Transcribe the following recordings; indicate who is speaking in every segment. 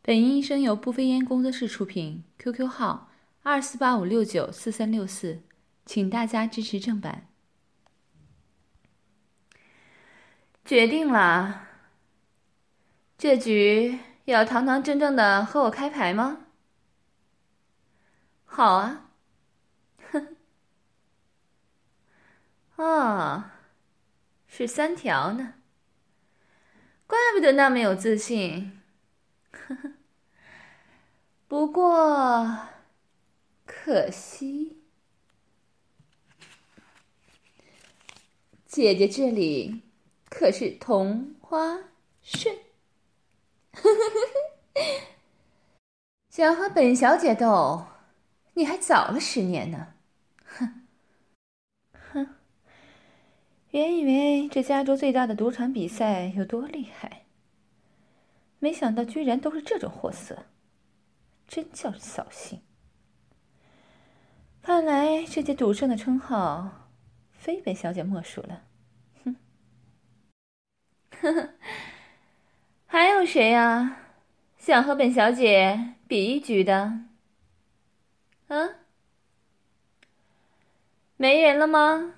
Speaker 1: 本音声由不飞烟工作室出品 ，QQ 号2485694364，请大家支持正版。决定了，这局要堂堂正正的和我开牌吗？好啊，哼，哦，是3条呢，怪不得那么有自信。呵呵，不过可惜，姐姐这里可是同花顺。想和本小姐斗，你还早了10年呢。哼哼，原以为这加州最大的赌场比赛有多厉害，没想到居然都是这种货色，真叫人扫兴。看来这届赌圣的称号非本小姐莫属了。哼，呵呵，还有谁呀？想和本小姐比一局的？啊？没人了吗？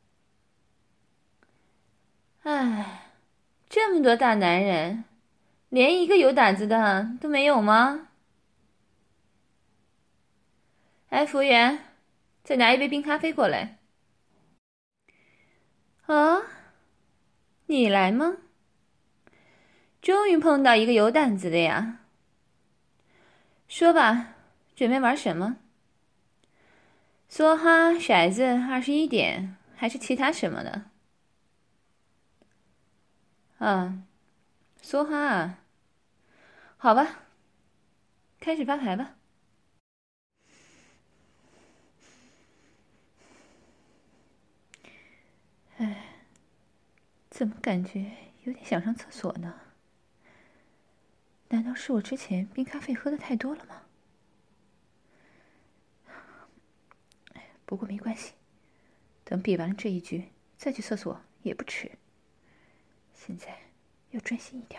Speaker 1: 唉，这么多大男人，连一个有胆子的都没有吗？哎，服务员，再拿一杯冰咖啡过来。啊，你来吗？终于碰到一个有胆子的呀。说吧，准备玩什么？梭哈、骰子、21点，还是其他什么的？啊，梭哈啊，好吧，开始发牌吧。唉，怎么感觉有点想上厕所呢？难道是我之前冰咖啡喝的太多了吗？不过没关系，等比完了这一局再去厕所也不迟。现在要专心一点。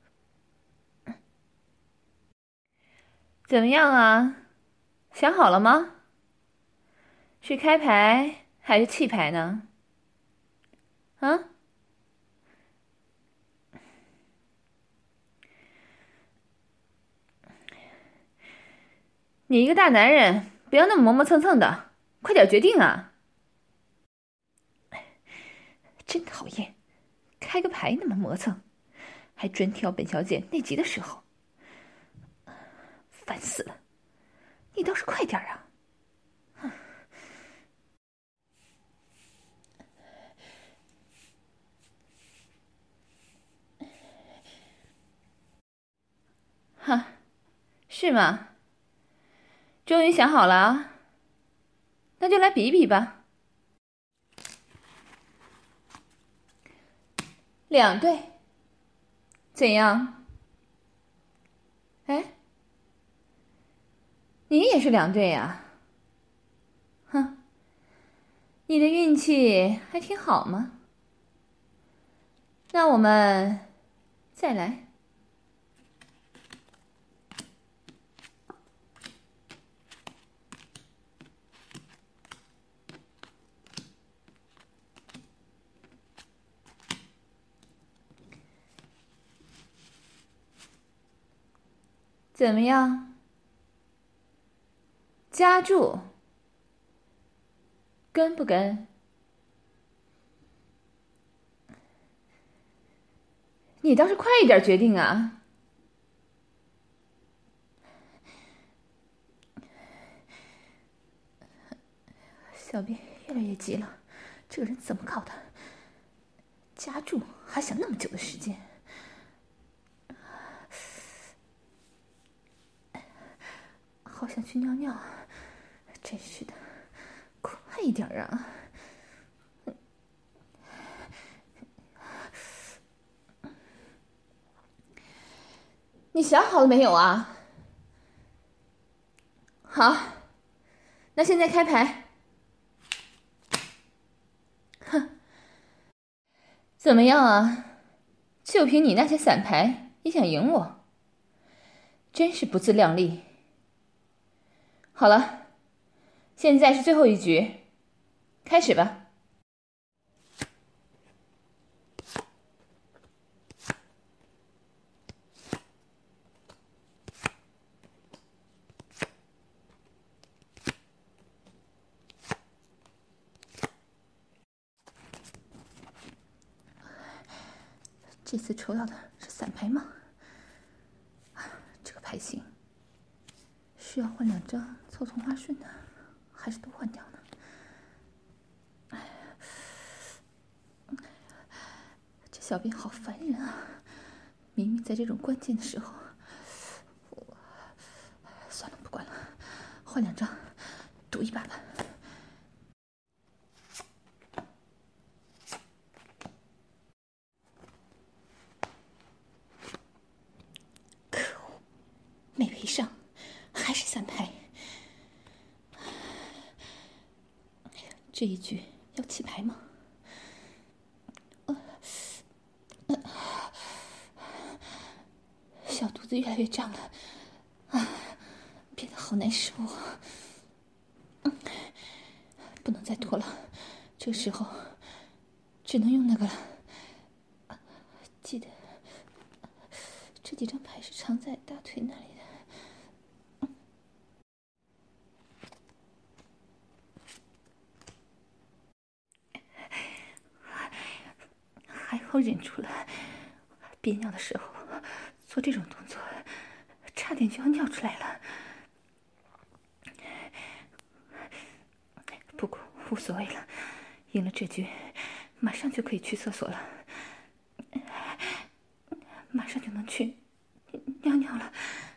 Speaker 1: 怎么样啊？想好了吗？是开牌还是弃牌呢？啊？你一个大男人，不要那么磨磨蹭蹭的，快点决定啊！真讨厌，开个牌那么磨蹭，还专挑本小姐那集的时候，烦死了！你倒是快点啊！哈，是吗？终于想好了啊？那就来比比吧。2对，怎样？哎，你也是2对呀？哼，你的运气还挺好嘛。那我们再来。怎么样？加注？跟不跟？你倒是快一点决定啊！小编越来越急了，这个人怎么搞的？加注还想那么久的时间？好想去尿尿，真是的，快一点啊！你想好了没有啊？好，那现在开牌。哼，怎么样啊？就凭你那些散牌，也想赢我？ 真是不自量力。好了，现在是最后一局，开始吧。这次抽到的是散牌吗？这个牌型需要换2张凑同花顺呢，还是都换掉呢？这小编好烦人啊！明明在这种关键的时候，算了，不管了，换2张，赌一把吧。可恶，没赔上，还是散牌。这一局要弃牌吗？小肚子越来越胀了，变得好难受啊！不能再拖了，这时候只能用那个了。记得这几张牌是藏在大腿那里的。还好忍住了，憋尿的时候做这种动作，差点就要尿出来了。不过无所谓了，赢了这局，马上就可以去厕所了，马上就能去尿尿了。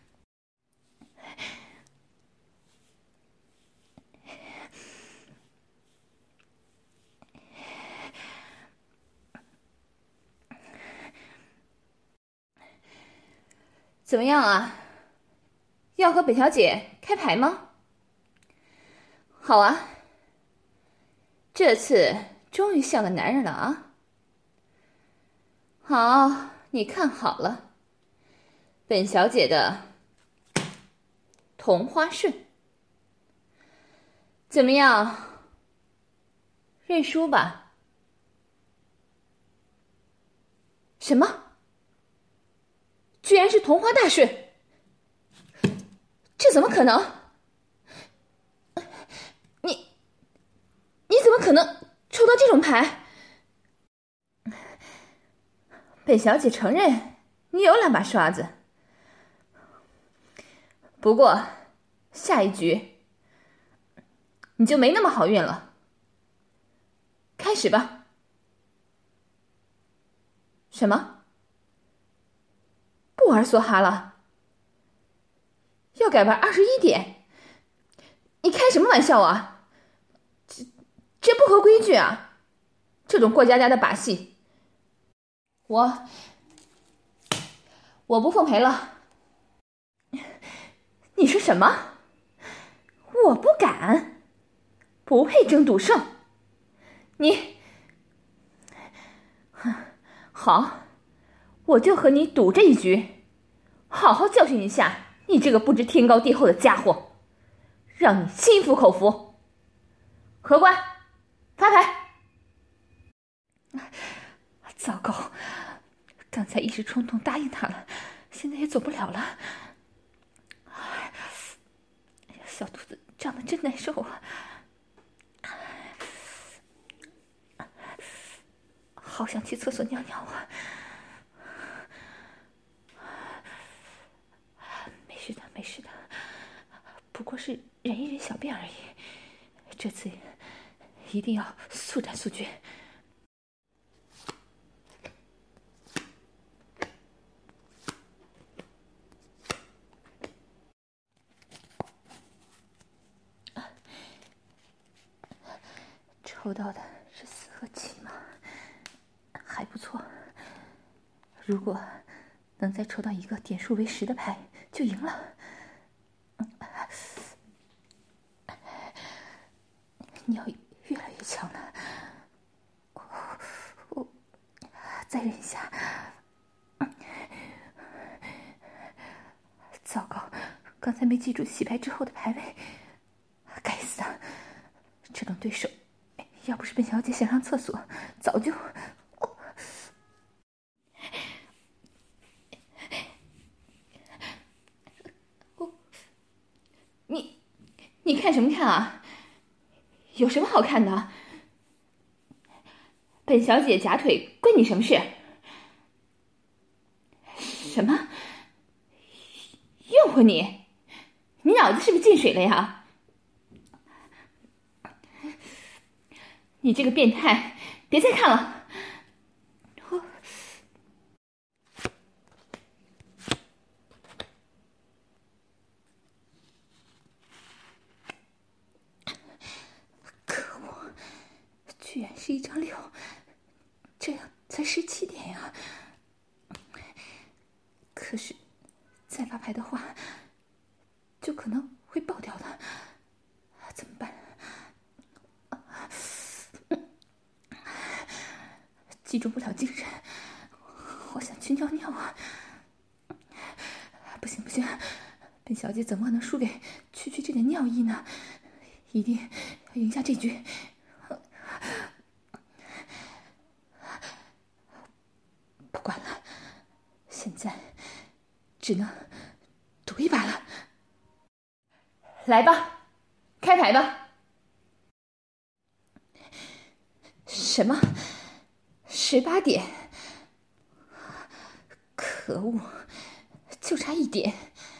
Speaker 1: 怎么样啊？要和本小姐开牌吗？好啊，这次终于像个男人了啊！好，你看好了，本小姐的同花顺，怎么样？认输吧？什么？居然是同花大顺，这怎么可能？你怎么可能抽到这种牌？本小姐承认你有2把刷子，不过下一局你就没那么好运了。开始吧。什么？不玩梭哈了？要改玩21点？你开什么玩笑啊？这不合规矩啊！这种过家家的把戏，我不奉陪了。你说什么？我不敢，不配争赌圣。你，好，我就和你赌这一局，好好教训一下你这个不知天高地厚的家伙，让你心服口服。荷官，发牌。糟糕，刚才一时冲动答应他了，现在也走不了了。小肚子胀得真难受啊！好想去厕所尿尿啊！没事的，没事的，不过是忍一忍小便而已。这次一定要速战速决。抽到的是4和7嘛，还不错。如果能再抽到一个点数为10的牌，就赢了。尿越来越强了，我再忍一下， 糟糕，刚才没记住洗牌之后的排位，该死的！这种对手，要不是本小姐想上厕所，早就……你看什么看啊？有什么好看的？本小姐假腿关你什么事？什么？诱惑你？你脑子是不是进水了呀？你这个变态，别再看了！可恶，居然是1张6，这样才17点呀！可是，再发牌的话，就可能会爆掉的，怎么办？集中不了精神，好想去尿尿啊！不行不行，本小姐怎么能输给区区这点尿意呢？一定要赢下这局！不管了，现在只能赌一把了。来吧，开牌吧！什么？18点？可恶，就差1点。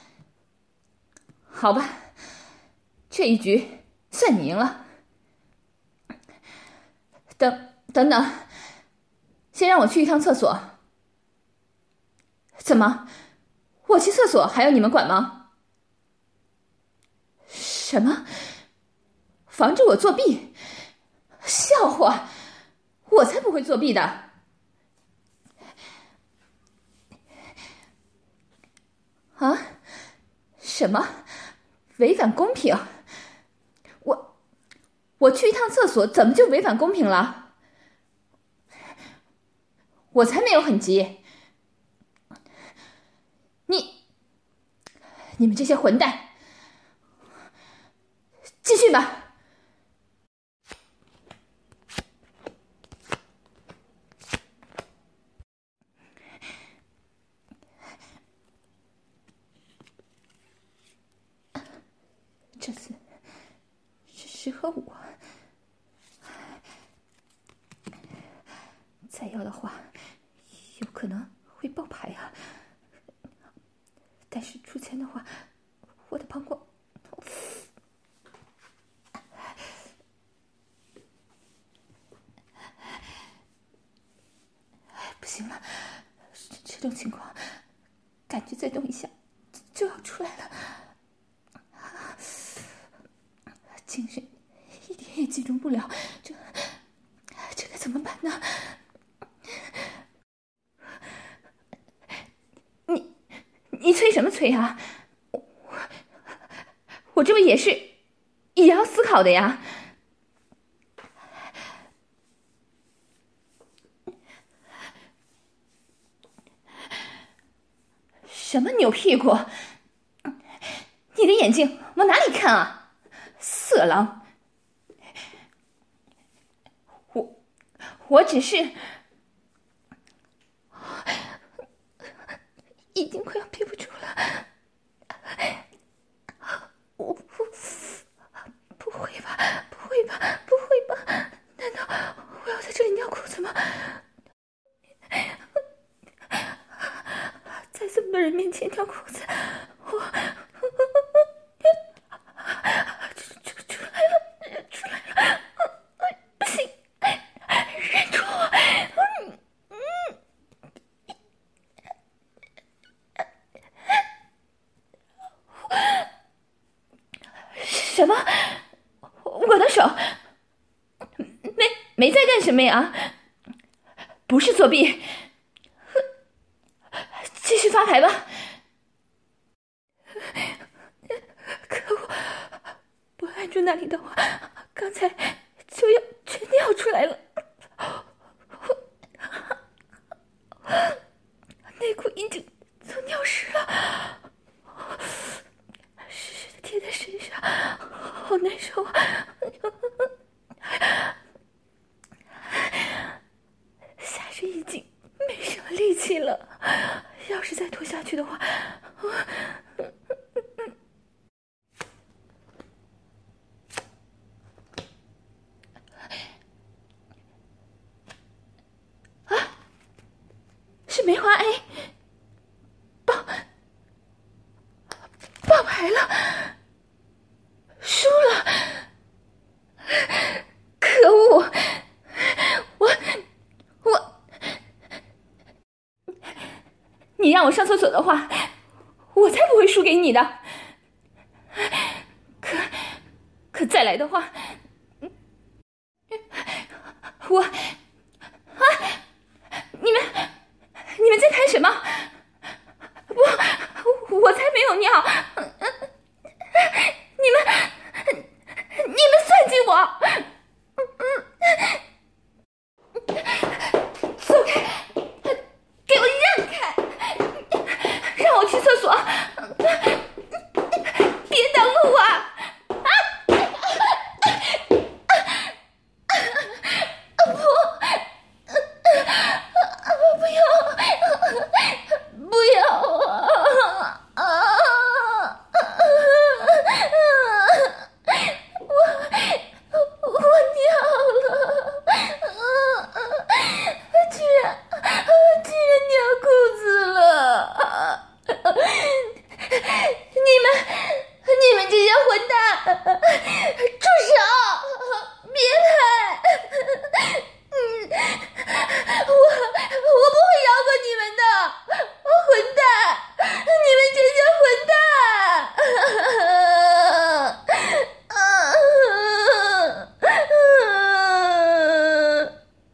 Speaker 1: 好吧，这一局算你赢了。等等，先让我去一趟厕所。怎么？我去厕所还要你们管吗？什么？防止我作弊？笑话！我才不会作弊的。啊？什么？违反公平？我去一趟厕所怎么就违反公平了？我才没有很急。你们这些混蛋，继续吧。这次是适合我，再要的话，有可能会爆牌啊。但是出钱的话，我的膀胱……不行了，这种情况，感觉再动一下就要出来了，精神一点也集中不了，这该怎么办呢？你催什么催啊？我这不也是也要思考的呀。什么扭屁股？你的眼睛往哪里看啊？色狼！我只是已经快要憋不住了。不会吧？不会吧？不会吧？难道我要在这里尿裤子吗？在这么多人面前尿裤子，出来了，不行，忍住我！什么？我的手没在干什么呀？不是作弊，继续发牌吧。可恶，不按住那里的话，刚才就要全尿出来了。内裤已经都尿湿了。 去的话，是梅花 A 爆牌了，输了，可恶！你让我上厕所的话，我才不会输给你的。可再来的话，你们在看什么？我才没有尿！你们算计我！走开！给我让开！让我去厕所！别挡路啊！不要我尿了，居然尿裤子了！你们这些混蛋，